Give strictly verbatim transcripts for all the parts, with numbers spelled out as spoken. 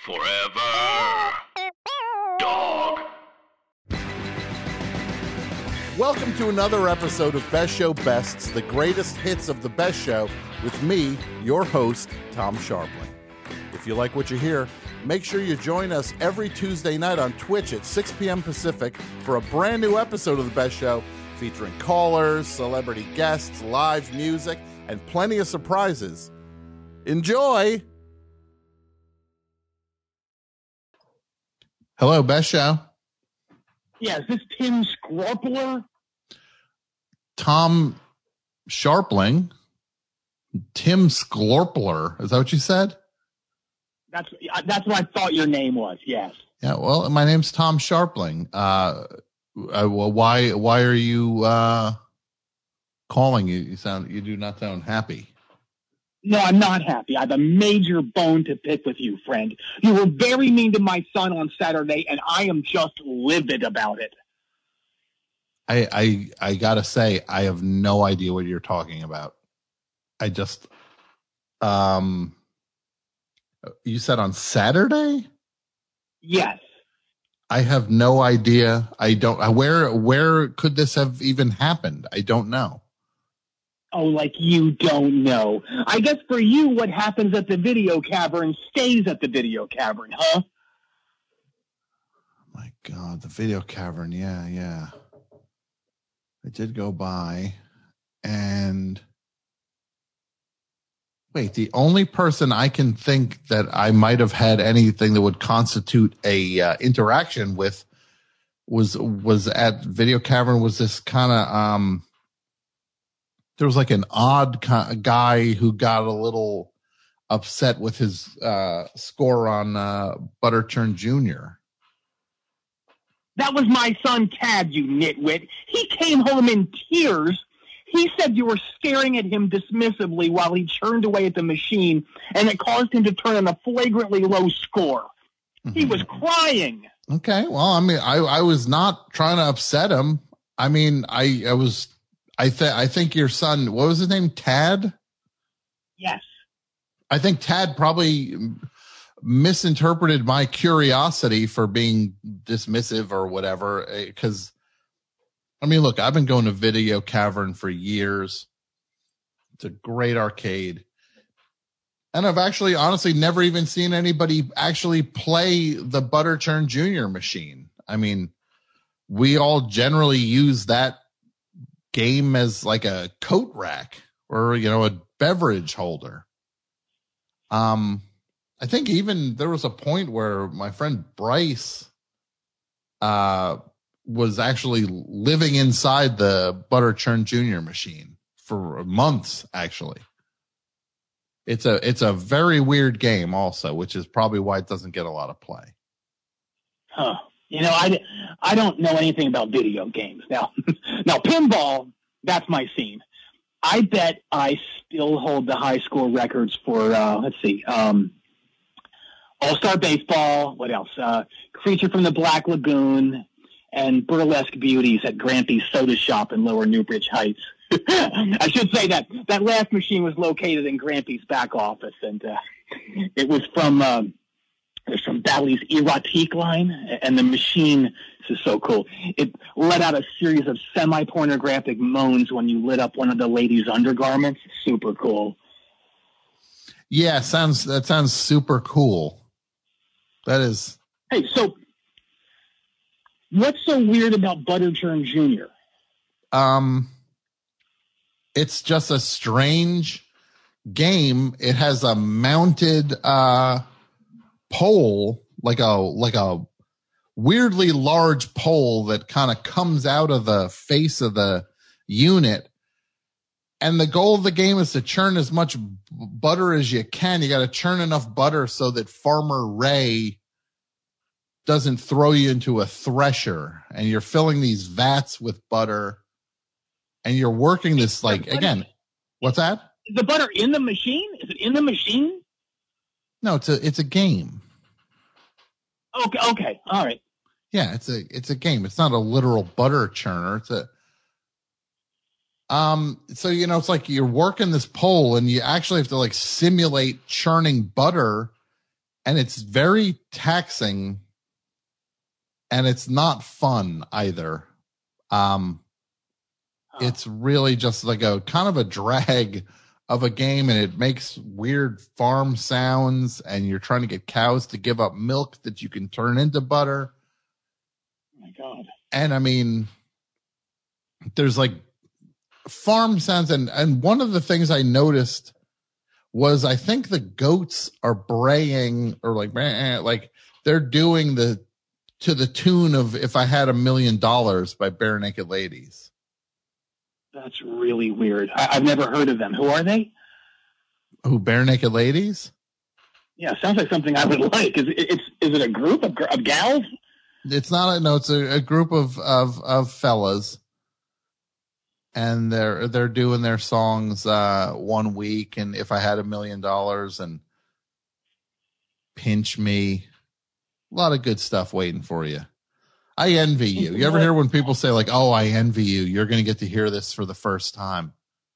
Forever. Dog. Welcome to another episode of Best Show Bests, the greatest hits of the best show, with me, your host, Tom Sharpling. If you like what you hear, make sure you join us every Tuesday night on Twitch at six p.m. Pacific for a brand new episode of the Best Show featuring callers, celebrity guests, live music, and plenty of surprises. Enjoy! Hello, Best Show. Yeah, is this Tim Scorpler? Tom Sharpling. Tim Scorpler. Is that what you said? That's that's what I thought your name was, yes. Yeah, well, my name's Tom Sharpling. Uh, uh well, why why are you uh calling? You, you sound you do not sound happy. No, I'm not happy. I have a major bone to pick with you, friend. You were very mean to my son on Saturday, and I am just livid about it. I I I gotta say, I have no idea what you're talking about. I just um you said on Saturday? Yes. I have no idea. I don't where where could this have even happened? I don't know. Oh, like you don't know. I guess for you, what happens at the video cavern stays at the video cavern, huh? My God, the video cavern. Yeah, yeah. I did go by and wait, the only person I can think that I might have had anything that would constitute a uh, interaction with was was at video cavern was this kind of um there was like an odd co- guy who got a little upset with his uh, score on uh, Butter Churn Junior That was my son, Tad, you nitwit. He came home in tears. He said you were staring at him dismissively while he churned away at the machine, and it caused him to turn in a flagrantly low score. Mm-hmm. He was crying. Okay, well, I mean, I, I was not trying to upset him. I mean, I, I was... I think I think your son, what was his name? Tad? Yes. I think Tad probably misinterpreted my curiosity for being dismissive or whatever. Because, I mean, look, I've been going to Video Cavern for years. It's a great arcade. And I've actually, honestly, never even seen anybody actually play the Butter Churn Junior machine. I mean, we all generally use that game as like a coat rack or, you know, a beverage holder. Um, I think even there was a point where my friend Bryce uh, was actually living inside the Butter Churn Junior machine for months, actually. It's a, it's a very weird game also, which is probably why it doesn't get a lot of play. Huh. You know, I, I don't know anything about video games. Now, now pinball, that's my scene. I bet I still hold the high score records for, uh, let's see, um, All-Star Baseball, what else? Uh, Creature from the Black Lagoon, and Burlesque Beauties at Grampy's Soda Shop in Lower Newbridge Heights. I should say that that last machine was located in Grampy's back office, and uh, it was from... Um, It's from Bally's Erotique line, and the machine, this is so cool, it let out a series of semi-pornographic moans when you lit up one of the ladies' undergarments. Super cool. Yeah, sounds that sounds super cool. That is... Hey, so what's so weird about Butter Churn Junior? Um, it's just a strange game. It has a mounted... uh pole, like a like a weirdly large pole that kind of comes out of the face of the unit, and the goal of the game is to churn as much b- butter as you can. You got to churn enough butter so that Farmer Ray doesn't throw you into a thresher, and you're filling these vats with butter, and you're working this like again. What's that? Is the butter in the machine? Is it in the machine? No, it's a it's a game. Okay, okay, all right. Yeah, it's a it's a game. It's not a literal butter churner. It's a um. So you know, it's like you're working this pole, and you actually have to like simulate churning butter, and it's very taxing, and it's not fun either. Um, huh. It's really just like a kind of a drag of a game, and it makes weird farm sounds, and you're trying to get cows to give up milk that you can turn into butter. Oh my God. And I mean, there's like farm sounds, and, and one of the things I noticed was I think the goats are braying or like, like they're doing the, to the tune of If I Had a Million Dollars by Bare Naked Ladies. That's really weird. I, I've never heard of them. Who are they? Who, Bare Naked Ladies? Yeah, sounds like something I would like. Is it, it's is it a group of, of gals? It's not. A, no, it's a, a group of, of of fellas, and they're they're doing their songs uh, one week, and If I Had a Million Dollars, and Pinch Me, a lot of good stuff waiting for you. I envy you. You ever hear when people say like, "Oh, I envy you"? You're going to get to hear this for the first time.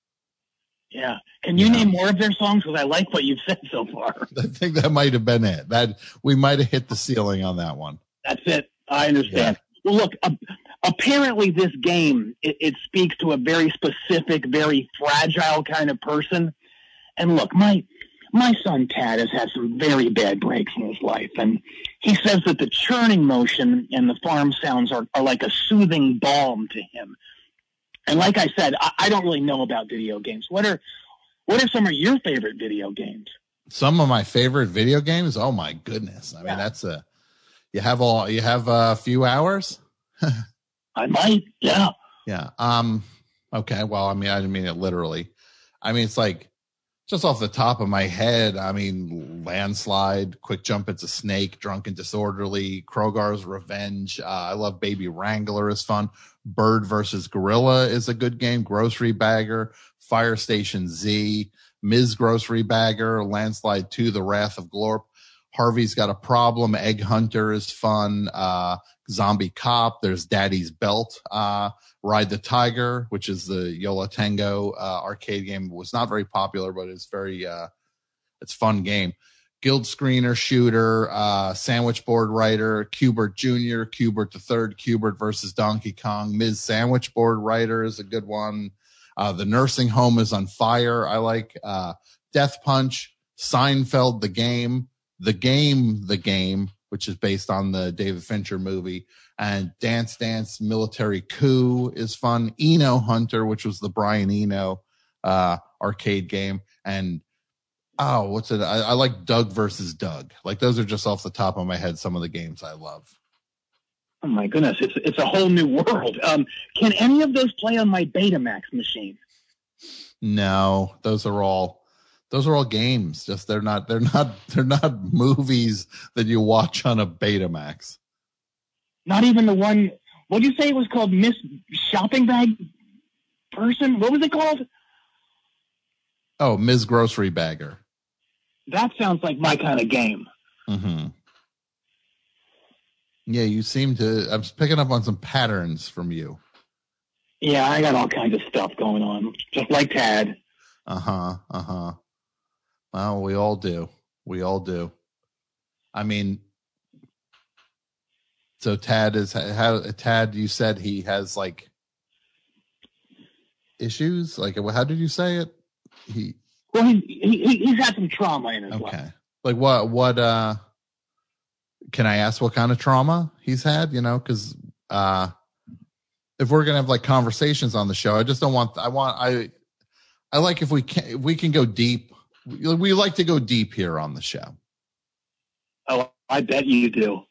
Yeah. Can you yeah. name more of their songs? Because I like what you've said so far. I think that might have been it. That we might have hit the ceiling on that one. That's it. I understand. Yeah. Well, look, uh, apparently this game, it, it speaks to a very specific, very fragile kind of person. And look, my my son Tad has had some very bad breaks in his life. And he says that the churning motion and the farm sounds are, are like a soothing balm to him. And like I said, I, I don't really know about video games. What are what are some of your favorite video games? Some of my favorite video games? Oh my goodness. I yeah. mean, that's a, you have all, you have a few hours? I might. Yeah. Yeah. Um, okay. Well, I mean, I didn't mean it literally. I mean, it's like just off the top of my head. I mean, Landslide, Quick Jump It's a Snake, Drunk and Disorderly, Krogar's Revenge. Uh, I love Baby Wrangler is fun. Bird versus Gorilla is a good game. Grocery Bagger, Fire Station Z, Miz Grocery Bagger, Landslide two, The Wrath of Glorp. Harvey's Got a Problem. Egg Hunter is fun. Uh, Zombie Cop. There's Daddy's Belt. Uh, Ride the Tiger, which is the Yola Tango uh, arcade game. It was not very popular, but it's very, uh, it's a fun game. Guild Screener Shooter, uh, Sandwich Board Writer, Cubert Junior, Cubert the Third, Cubert versus Donkey Kong. Miz Sandwich Board Writer is a good one. Uh, the Nursing Home is on Fire. I like uh, Death Punch, Seinfeld the Game, The Game the Game, which is based on the David Fincher movie, and Dance Dance Military Coup is fun. Eno Hunter, which was the Brian Eno uh, arcade game, and oh, what's it? I, I like Doug versus Doug. Like those are just off the top of my head some of the games I love. Oh my goodness, it's it's a whole new world. Um, can any of those play on my Betamax machine? No, those are all those are all games. Just they're not they're not they're not movies that you watch on a Betamax. Not even the one. What did you say it was called? Miss Shopping Bag Person? What was it called? Oh, Miz Grocery Bagger. That sounds like my kind of game. Mm-hmm. Yeah, you seem to. I'm picking up on some patterns from you. Yeah, I got all kinds of stuff going on, just like Tad. Uh huh. Uh huh. Well, we all do. We all do. I mean, so Tad is how Tad. You said he has like issues. Like, how did you say it? He. Well, he, he he's had some trauma in his life. Okay. Like what? What? Uh. Can I ask what kind of trauma he's had? You know, because uh, if we're gonna have like conversations on the show, I just don't want. I want. I. I like if we can. If we can go deep. We, we like to go deep here on the show. Oh, I bet you do.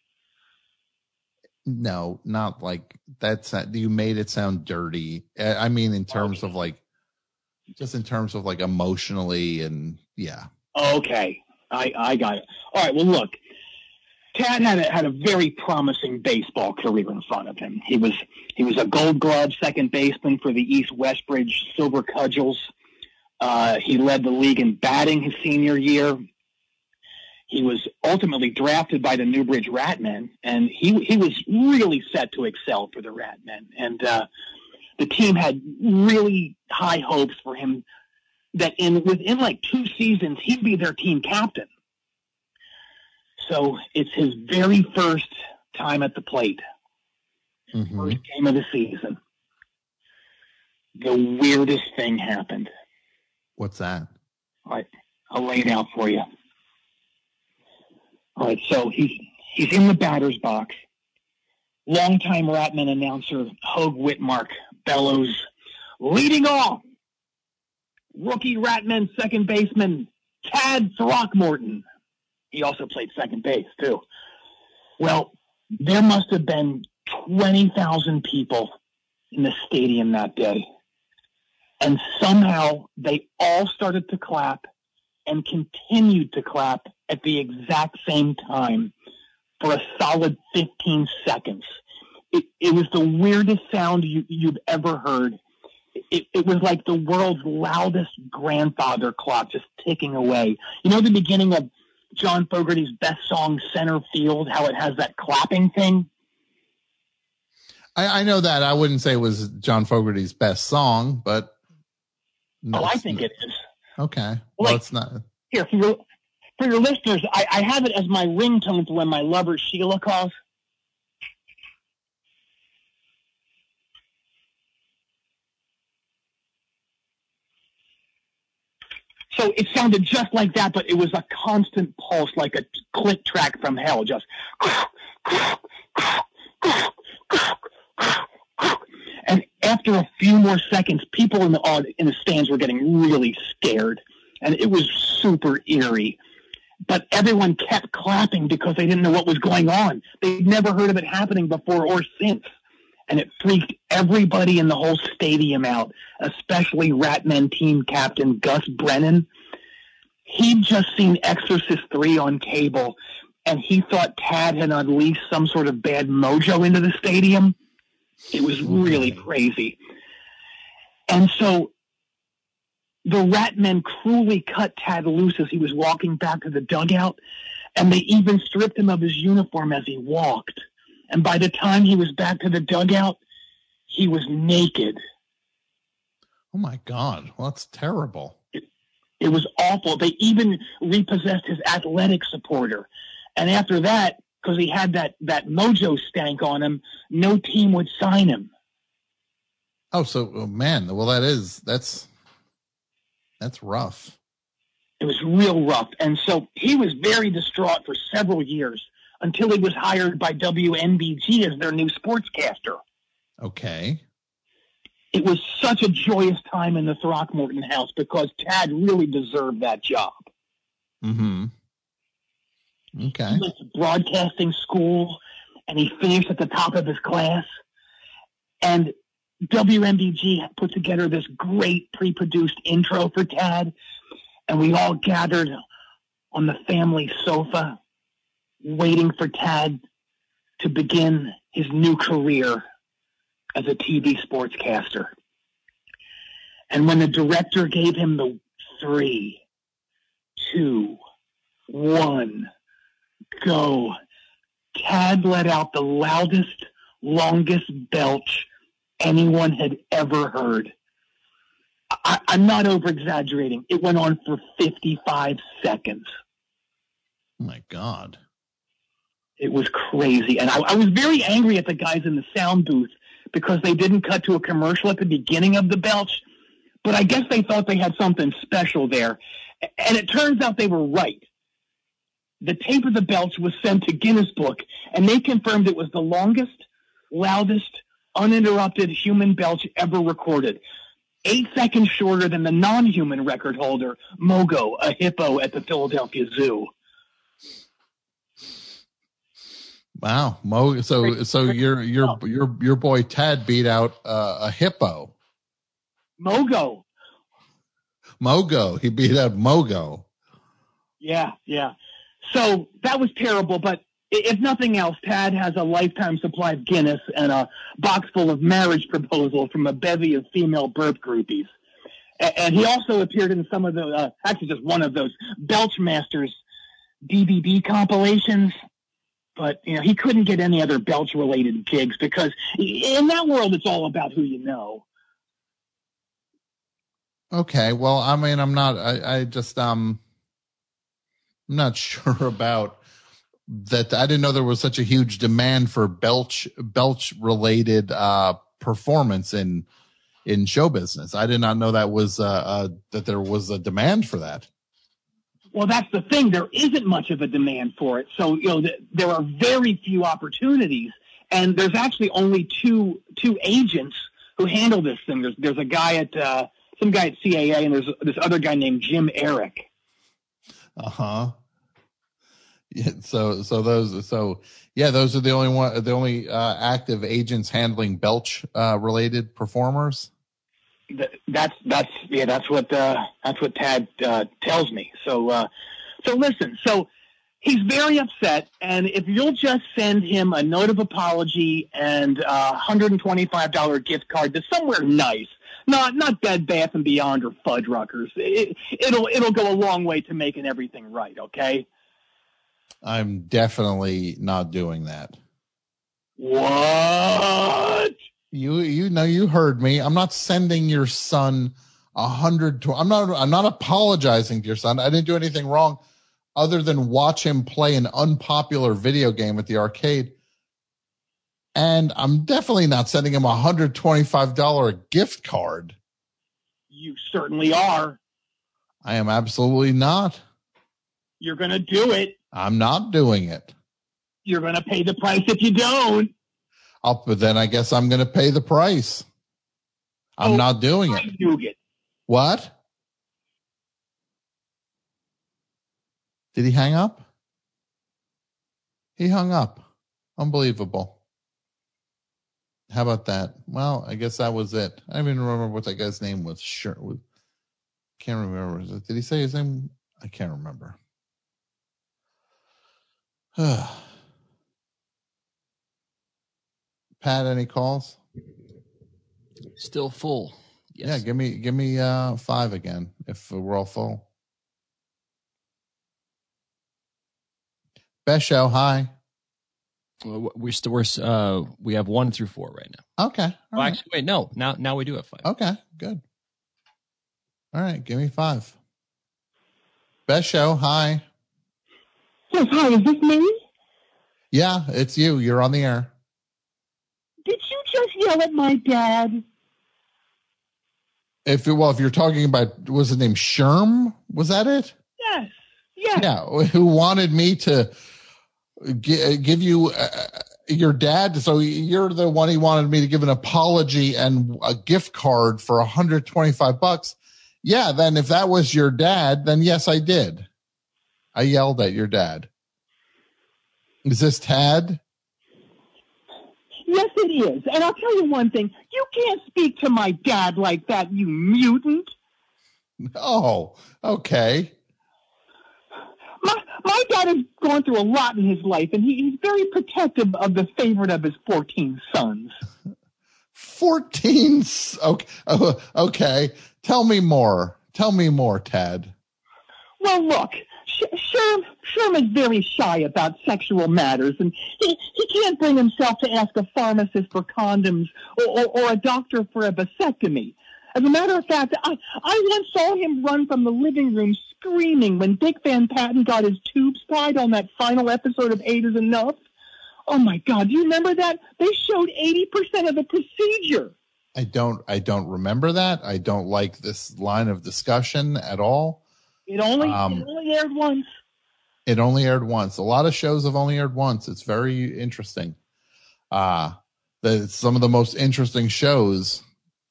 No, not like that's. Not, you made it sound dirty. I mean, in terms of like, just in terms of like emotionally and yeah. Okay, I I got it. All right. Well, look. Tad had a, had a very promising baseball career in front of him. He was he was a Gold Glove second baseman for the East Westbridge Silver Cudgels. Uh, he led the league in batting his senior year. He was ultimately drafted by the Newbridge Ratmen, and he he was really set to excel for the Ratmen. And uh, the team had really high hopes for him that in within like two seasons he'd be their team captain. So it's his very first time at the plate. Mm-hmm. First game of the season. The weirdest thing happened. What's that? All right, I'll lay it out for you. All right, so he's he's in the batter's box. Longtime Ratman announcer Hogue Whitmark bellows, leading off, rookie Ratman second baseman Tad Throckmorton. He also played second base, too. Well, there must have been twenty thousand people in the stadium that day. And somehow they all started to clap and continued to clap at the exact same time for a solid fifteen seconds. It, it was the weirdest sound you, you've ever heard. It, it was like the world's loudest grandfather clock just ticking away. You know the beginning of John Fogerty's best song, Center Field, how it has that clapping thing? I, I know that. I wouldn't say it was John Fogerty's best song, but... No, oh, I think it is. Okay. Well, well like, it's not. Here, for your, for your listeners, I, I have it as my ringtone for when my lover Sheila calls. So it sounded just like that, but it was a constant pulse, like a click track from hell, just... And after a few more seconds, people in the in the stands were getting really scared, and it was super eerie. But everyone kept clapping because they didn't know what was going on. They'd never heard of it happening before or since, and it freaked everybody in the whole stadium out, especially Ratman team captain Gus Brennan. He'd just seen Exorcist three on cable, and he thought Tad had unleashed some sort of bad mojo into the stadium. It was really crazy. And so the Ratmen cruelly cut Tad loose as he was walking back to the dugout, and they even stripped him of his uniform as he walked. And by the time he was back to the dugout, he was naked. Oh, my God. Well, that's terrible. It, it was awful. They even repossessed his athletic supporter. And after that, because he had that, that mojo stank on him, no team would sign him. Oh, so, oh, man, well, that is, that's, that's rough. It was real rough. And so he was very distraught for several years until he was hired by W N B G as their new sportscaster. Okay. It was such a joyous time in the Throckmorton house because Tad really deserved that job. Mm-hmm. Okay. He went to broadcasting school, and he finished at the top of his class. And W N B G put together this great pre-produced intro for Tad, and we all gathered on the family sofa waiting for Tad to begin his new career as a T V sportscaster. And when the director gave him the three, two, one, go, Tad let out the loudest, longest belch anyone had ever heard. I, I'm not over-exaggerating. It went on for fifty-five seconds. Oh, my God. It was crazy. And I, I was very angry at the guys in the sound booth because they didn't cut to a commercial at the beginning of the belch. But I guess they thought they had something special there. And it turns out they were right. The tape of the belch was sent to Guinness Book, and they confirmed it was the longest, loudest, uninterrupted human belch ever recorded. Eight seconds shorter than the non-human record holder, Mogo, a hippo at the Philadelphia Zoo. Wow, Mo. So, so your your your your boy Tad beat out uh, a hippo. Mogo. Mogo. He beat out Mogo. Yeah, yeah. So that was terrible, but if nothing else, Tad has a lifetime supply of Guinness and a box full of marriage proposals from a bevy of female burp groupies. And he also appeared in some of the, uh, actually just one of those Belchmasters D V D compilations. But, you know, he couldn't get any other Belch-related gigs because in that world, it's all about who you know. Okay, well, I mean, I'm not, I, I just, um, I'm not sure about that I didn't know there was such a huge demand for belch belch related uh, performance in in show business. I did not know that was uh, uh, that there was a demand for that. Well, that's the thing. There isn't much of a demand for it. So, you know, th- there are very few opportunities, and there's actually only two two agents who handle this thing. There's there's a guy at uh, some guy at C A A, and there's this other guy named Jim Eric. Uh huh. Yeah. So so those so yeah those are the only one the only uh, active agents handling belch uh, related performers. That's that's yeah that's what uh, that's what Tad uh, tells me. So uh, so listen. So he's very upset, and if you'll just send him a note of apology and a one hundred twenty-five dollars gift card to somewhere nice, not not Bed Bath and Beyond or Fuddruckers, it, it'll it'll go a long way to making everything right. Okay. I'm definitely not doing that. What? You you know you heard me. I'm not sending your son a hundred. I'm not. I'm not apologizing to your son. I didn't do anything wrong, other than watch him play an unpopular video game at the arcade. And I'm definitely not sending him a hundred twenty-five dollar gift card. You certainly are. I am absolutely not. You're gonna do it. I'm not doing it. You're gonna pay the price if you don't. I'll, but then I guess I'm going to pay the price. I'm oh, not doing it. Nougat. What? Did he hang up? He hung up. Unbelievable. How about that? Well, I guess that was it. I don't even remember what that guy's name was. Sure. Can't remember. Did he say his name? I can't remember. Pat, any calls? Still full. Yes. Yeah, give me give me uh, five again if we're all full. Best show, hi. Well, we're still we're, uh, we have one through four right now. Okay. Well, Right. actually, wait, no. Now now we do have five. Okay, good. All right, give me five. Best show, hi. Yes, hi. Is this me? Yeah, it's you. You're on the air. Did you just yell at my dad? If it, well, if you're talking about, was his name Sherm? Was that it? Yes. Yes. Yeah, who wanted me to g- give you uh, your dad? So you're the one he wanted me to give an apology and a gift card for one hundred twenty-five bucks. Yeah, then if that was your dad, then yes, I did. I yelled at your dad. Is this Tad? Yes, it is. And I'll tell you one thing. You can't speak to my dad like that, you mutant. Oh, okay. My my dad has gone through a lot in his life, and he, he's very protective of the favorite of his fourteen sons. fourteen? Okay. Oh, okay. Tell me more. Tell me more, Tad. Well, look, Sherm, Sherm is very shy about sexual matters, and he, he can't bring himself to ask a pharmacist for condoms or, or, or a doctor for a vasectomy. As a matter of fact, I, I once saw him run from the living room screaming when Dick Van Patten got his tubes tied on that final episode of Eight is Enough. Oh, my God, do you remember that? They showed eighty percent of the procedure. I don't I don't remember that. I don't like this line of discussion at all. It only, Um, it only aired once. It only aired once. A lot of shows have only aired once. It's very interesting. Uh, the, some of the most interesting shows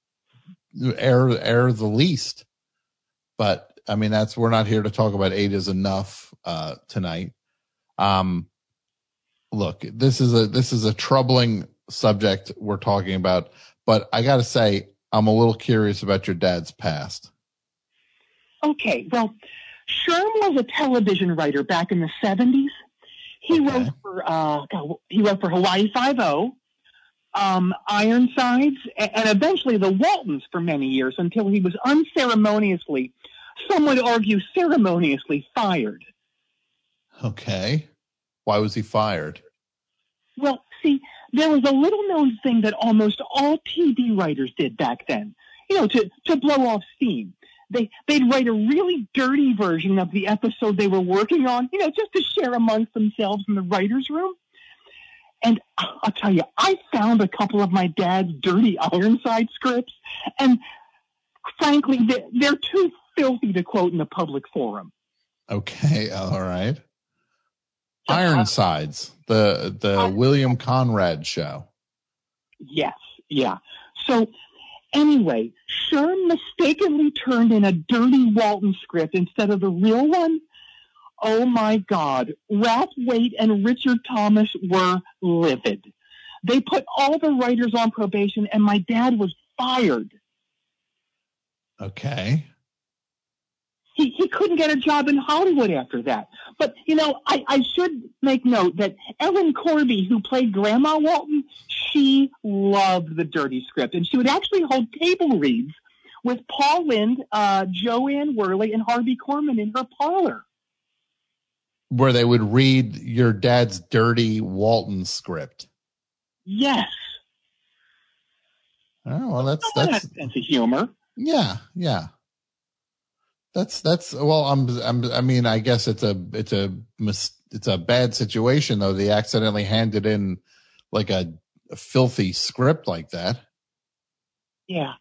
air air the least. But I mean, that's we're not here to talk about Eight is Enough uh, tonight. Um, look, this is a this is a troubling subject we're talking about. But I got to say, I'm a little curious about your dad's past. Okay, well, Sherm was a television writer back in the seventies. He Okay. wrote for uh, he wrote for Hawaii Five-O, um, Ironsides, and, and eventually the Waltons for many years until he was unceremoniously, some would argue ceremoniously, fired. Okay. Why was he fired? Well, see, there was a little-known thing that almost all T V writers did back then, you know, to, to blow off steam. they, they'd write a really dirty version of the episode they were working on, you know, just to share amongst themselves in the writer's room. And I'll tell you, I found a couple of my dad's dirty Ironside scripts, and frankly, they're, they're too filthy to quote in a public forum. Okay, all right. Ironsides, the the I, William Conrad show. Yes, yeah. So anyway, Sherm mistakenly turned in a dirty Walton script instead of the real one. Oh my God, Ralph Waite and Richard Thomas were livid. They put all the writers on probation, and my dad was fired. Okay. He, he couldn't get a job in Hollywood after that. But, you know, I, I should make note that Ellen Corby, who played Grandma Walton, she loved the dirty script. And she would actually hold table reads with Paul Lynde, uh, Joanne Worley, and Harvey Korman in her parlor. Where they would read your dad's dirty Walton script. Yes. Oh, well, that's, oh, that's, that's sense of humor. Yeah, yeah. That's that's well. I'm, I'm. I mean, I guess it's a it's a mis, it's a bad situation though. They accidentally handed in like a, a filthy script like that. Yeah.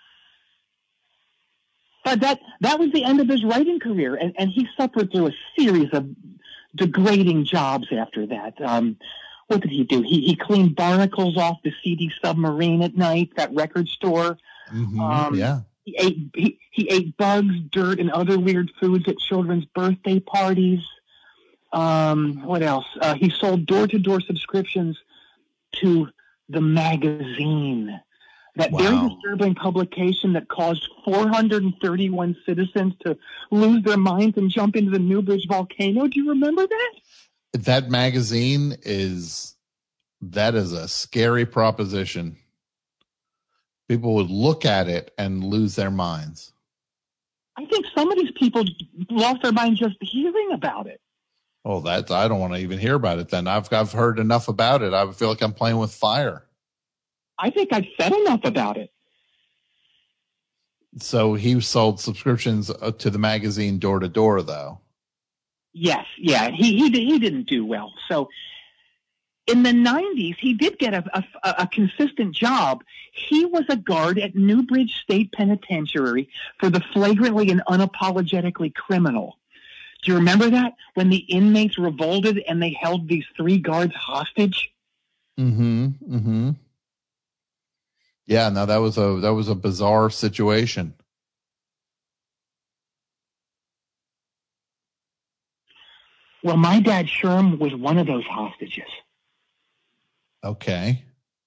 But that that was the end of his writing career, and, and he suffered through a series of degrading jobs after that. Um, what did he do? He he cleaned barnacles off the C D Submarine at night, that record store. Mm-hmm, um, yeah. He ate he, he ate bugs, dirt, and other weird foods at children's birthday parties. Um, what else? Uh, he sold door-to-door subscriptions to the magazine, that wow. very disturbing publication that caused four hundred thirty-one citizens to lose their minds and jump into the Newbridge volcano. Do you remember that? That magazine is that is a scary proposition. People would look at it and lose their minds. I think some of these people lost their minds just hearing about it. Oh, that's, I don't want to even hear about it then. I've, I've heard enough about it. I feel like I'm playing with fire. I think I've said enough about it. So he sold subscriptions to the magazine door to door though. Yes. Yeah. He, he, he didn't do well. So in the nineties, he did get a, a, a consistent job. He was a guard at Newbridge State Penitentiary for the flagrantly and unapologetically criminal. Do you remember that? When the inmates revolted and they held these three guards hostage? Mm-hmm. Mm-hmm. Yeah, no, that was a that was a bizarre situation. Well, my dad Sherm was one of those hostages. Okay.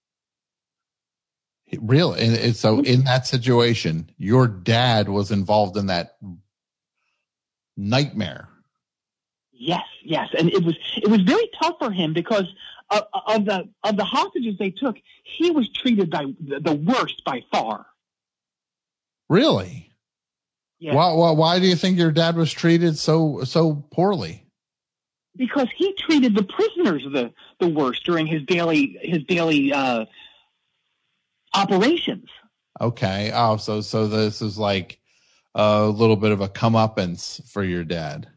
Really? And, and so in that situation, your dad was involved in that nightmare. Yes, yes. And it was it was very tough for him because of, of the of the hostages they took, he was treated by the worst by far. Really? Yeah. Why, why, why do you think your dad was treated so so poorly? Because he treated the prisoners the, the worst during his daily his daily uh, operations. Okay. Oh, so so this is like a little bit of a comeuppance for your dad.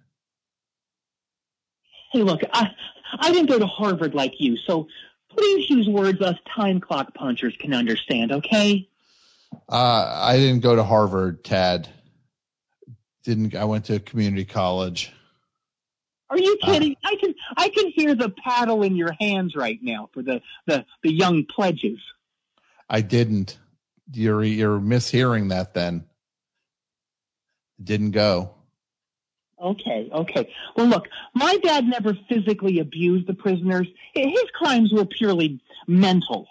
Hey, look, I I didn't go to Harvard like you, so please use words us time clock punchers can understand, okay? Uh, I didn't go to Harvard, Tad. Didn't I went to community college. Are you kidding? Uh, I can I can hear the paddle in your hands right now for the, the, the young pledges. I didn't. You're you're mishearing that then. Didn't go. Okay, okay. Well, look, my dad never physically abused the prisoners. His crimes were purely mental.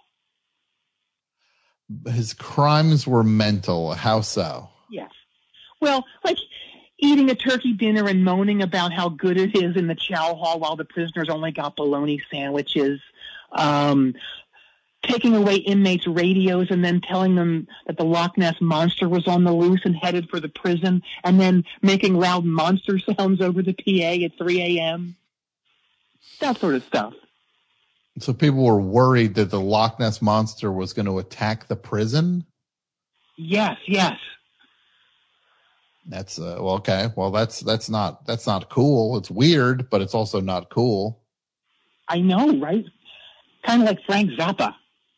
His crimes were mental. How so? Yes. Well, like eating a turkey dinner and moaning about how good it is in the chow hall while the prisoners only got bologna sandwiches. Um, taking away inmates' radios and then telling them that the Loch Ness Monster was on the loose and headed for the prison, and then making loud monster sounds over the P A at three a.m. That sort of stuff. So people were worried that the Loch Ness Monster was going to attack the prison? Yes, yes. That's uh, well, okay. Well, that's that's not that's not cool. It's weird, but it's also not cool. I know, right? Kind of like Frank Zappa.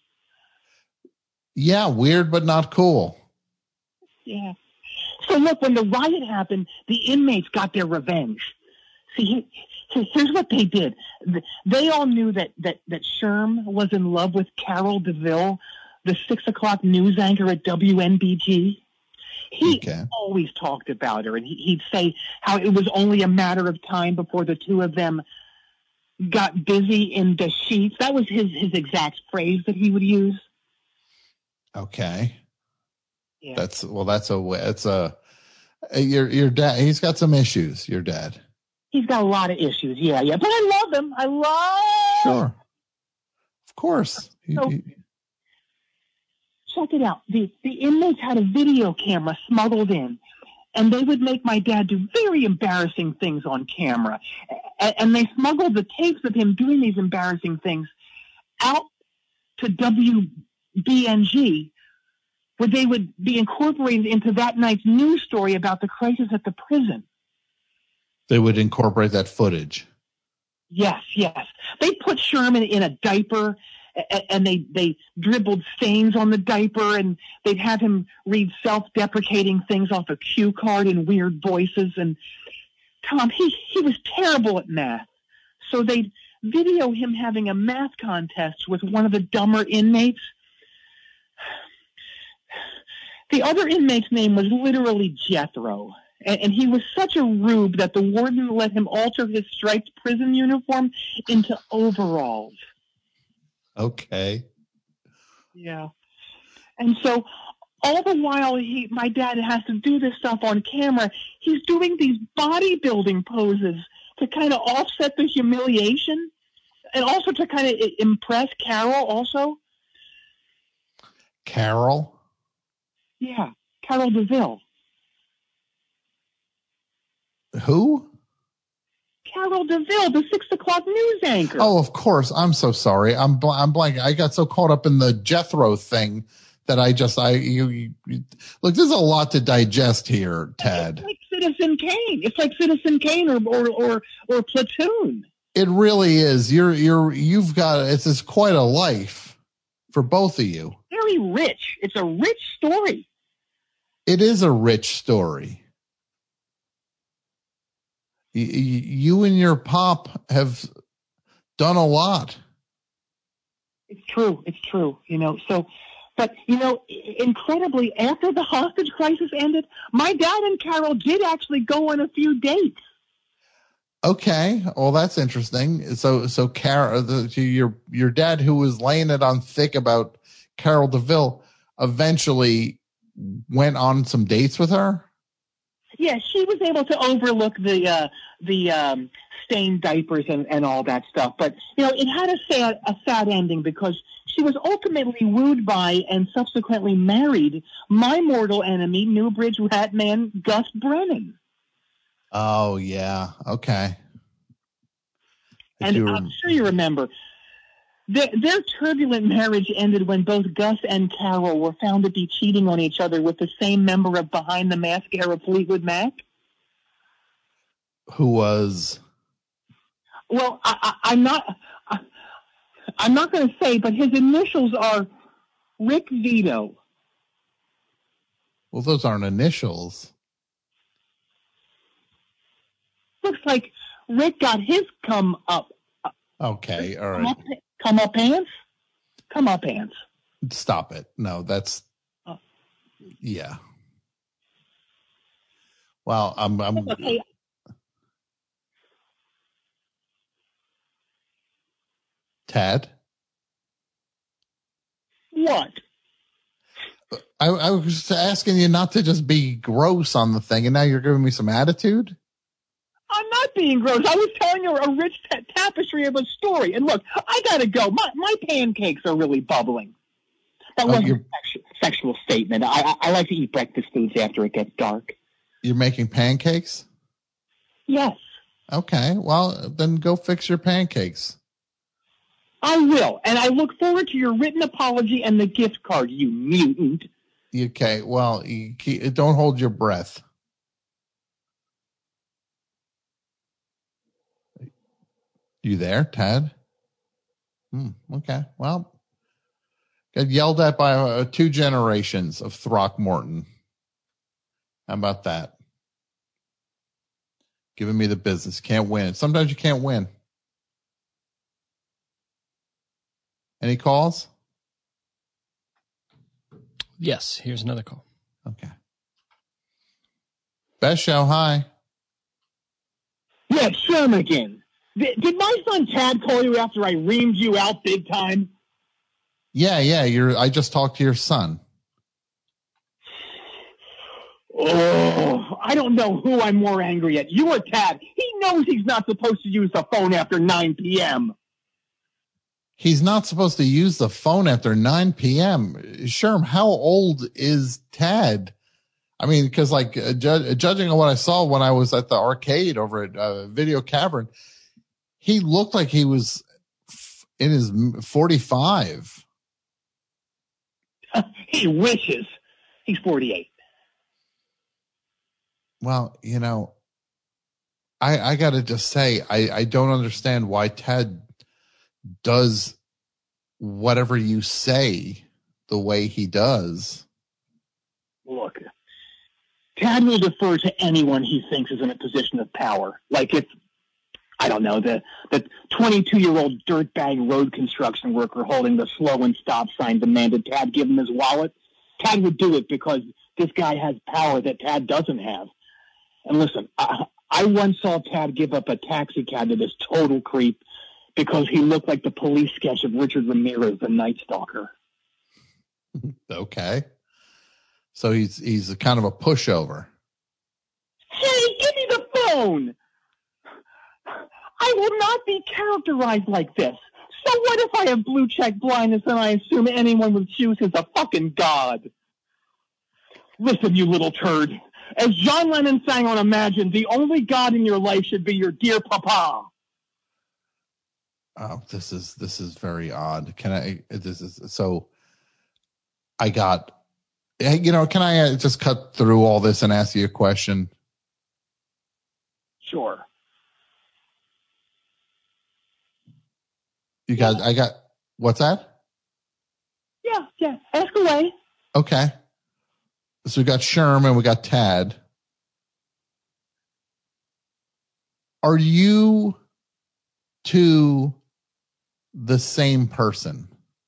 Yeah, weird, but not cool. Yeah. So look, when the riot happened, the inmates got their revenge. See, he, here's what they did. They all knew that, that, that Sherm was in love with Carol DeVille, the six o'clock news anchor at W N B G. He Okay. always talked about her, and he, he'd say how it was only a matter of time before the two of them got busy in the sheets. That was his, his exact phrase that he would use. Okay. Yeah. That's well. That's a. It's a. Your your dad. He's got some issues. Your dad. He's got a lot of issues. Yeah, yeah. But I love him. I love. Sure. Of course. So, He- he- check it out. The the inmates had a video camera smuggled in, and they would make my dad do very embarrassing things on camera. A- And they smuggled the tapes of him doing these embarrassing things out to W B N G, where they would be incorporated into that night's news story about the crisis at the prison. they would incorporate that footage. Yes, yes. They put Sherman in a diaper, a- and they, they dribbled stains on the diaper, and they'd have him read self-deprecating things off a cue card in weird voices. And Tom, he, he was terrible at math. So they'd video him having a math contest with one of the dumber inmates. The other inmate's name was literally Jethro. And, and he was such a rube that the warden let him alter his striped prison uniform into overalls. Okay. Yeah. And so all the while he, my dad has to do this stuff on camera, he's doing these bodybuilding poses to kind of offset the humiliation and also to kind of impress Carol also. Carol. Yeah. Carol DeVille. Who? Carol DeVille, the six o'clock news anchor. Oh, of course. I'm so sorry. I'm bl- I'm blank. I got so caught up in the Jethro thing that I just I you, you, you look. There's a lot to digest here, Ted. It's like Citizen Kane. It's like Citizen Kane or or or, or Platoon. It really is. You're you're you've got it's, it's quite a life for both of you. Very rich. It's a rich story. It is a rich story. Y- y- You and your pop have done a lot. It's true. It's true. You know, so, but, you know, i- incredibly, after the hostage crisis ended, my dad and Carol did actually go on a few dates. Okay, well that's interesting. So so Carol, the, your your dad who was laying it on thick about Carol DeVille eventually went on some dates with her. Yeah, she was able to overlook the uh, the um, stained diapers and, and all that stuff. But, you know, it had a sad, a sad ending because she was ultimately wooed by and subsequently married my mortal enemy, Newbridge Ratman Gus Brennan. Oh yeah, okay. I And do I'm rem- sure you remember, their, their turbulent marriage ended when both Gus and Carol were found to be cheating on each other with the same member of Behind the Mask era Fleetwood Mac. who was Well, I, I, I'm not. I, I'm not going to say, but his initials are Rick Vito. well, those aren't initials. Looks like Rick got his come up, Okay, all come right. up, come up pants, come up pants. Stop it. No, that's Oh. yeah. Well, I'm I'm Okay, Tad. what? I, I was just asking you not to just be gross on the thing, and now you're giving me some attitude. I'm not being gross. I was telling you a rich ta- tapestry of a story. And look, I gotta go. My my pancakes are really bubbling. That Oh, wasn't you're- a sexual, sexual statement. I, I I like to eat breakfast foods after it gets dark. You're making pancakes. Yes, Okay, well then go fix your pancakes. I will. And I look forward to your written apology and the gift card, you mutant. Okay, well you keep, don't hold your breath. You there, Tad? Hmm, okay. Well, got yelled at by uh, two generations of Throckmorton. How about that? Giving me the business. Can't win. Sometimes you can't win. Any calls? Yes, here's another call. Okay. Best show, hi. Yeah, it's Sherm again. Did, did my son Tad call you after I reamed you out big time? Yeah, yeah. You're. I just talked to your son. Oh, I don't know who I'm more angry at, you or Tad. He knows he's not supposed to use the phone after nine p.m. He's not supposed to use the phone after nine p.m. Sherm, how old is Tad? I mean, because like uh, ju- judging on what I saw when I was at the arcade over at uh, Video Cavern, he looked like he was f- in his forty-five. He wishes. He's forty-eight. Well, you know, I I got to just say, I, I don't understand why Ted does whatever you say the way he does. Look, Tad will defer to anyone he thinks is in a position of power. Like if, I don't know, the the twenty-two-year-old dirtbag road construction worker holding the slow and stop sign demanded Tad give him his wallet. Tad would do it because this guy has power that Tad doesn't have. And listen, I, I once saw Tad give up a taxi cab to this total creep because he looked like the police sketch of Richard Ramirez, the Night Stalker. Okay. So he's he's a kind of a pushover. Hey, give me the phone! I will not be characterized like this. So what if I have blue check blindness and I assume anyone with shoes is a fucking god? Listen, you little turd. As John Lennon sang on Imagine, the only god in your life should be your dear papa. Oh, this is this is very odd. Can I? This is so. I got. You know, can I just cut through all this and ask you a question? Sure. You got. Yeah. I got. What's that? Yeah, yeah. Ask away. Okay. So we got Sherm and we got Tad. Are you two the same person?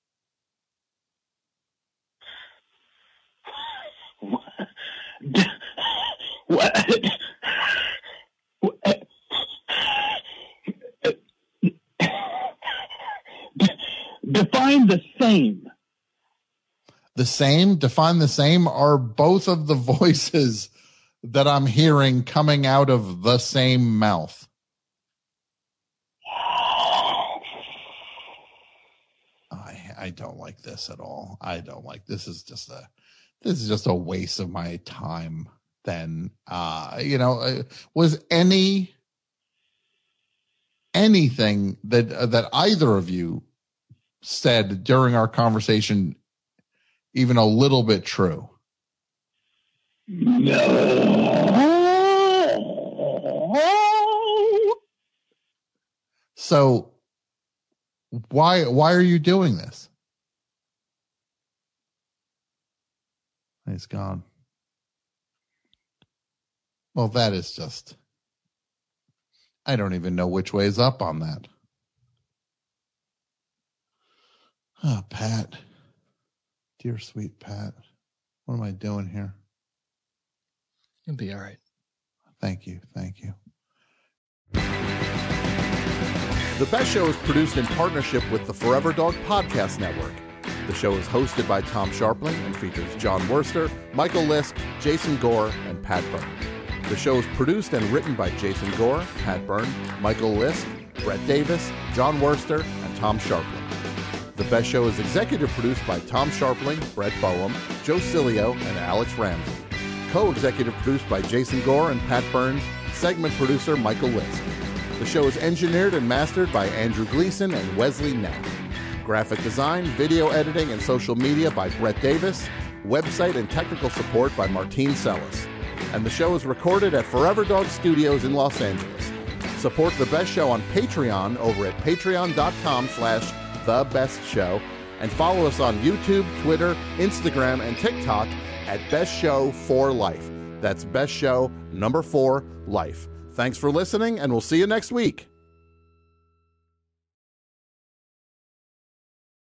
What? Define the same. The same? Define the same? Are both of the voices that I'm hearing coming out of the same mouth? I I don't like this at all. I don't like this. Is just a this is just a waste of my time. Then uh, you know, uh, was any anything that uh, that either of you said during our conversation even a little bit true? No. So why why are you doing this? He's gone. Well, that is just, I don't even know which way is up on that. Oh, Pat. Dear sweet Pat. What am I doing here? You'll be all right. Thank you. Thank you. The Best Show is produced in partnership with the Forever Dog Podcast Network. The show is hosted by Tom Sharpling and features John Worster, Michael Lisk, Jason Gore, and Pat Byrne. The show is produced and written by Jason Gore, Pat Byrne, Michael Lisk, Brett Davis, John Worster, and Tom Sharpling. The Best Show is executive produced by Tom Sharpling, Brett Boehm, Joe Cilio, and Alex Ramsey. Co-executive produced by Jason Gore and Pat Byrne. Segment producer Michael Lisk. The show is engineered and mastered by Andrew Gleason and Wesley Knapp. Graphic design, video editing, and social media by Brett Davis. Website and technical support by Martine Sellis. And the show is recorded at Forever Dog Studios in Los Angeles. Support The Best Show on Patreon over at patreon.com slash The Best Show. And follow us on YouTube, Twitter, Instagram, and TikTok at Best Show for Life. That's Best Show number four, Life. Thanks for listening, and we'll see you next week.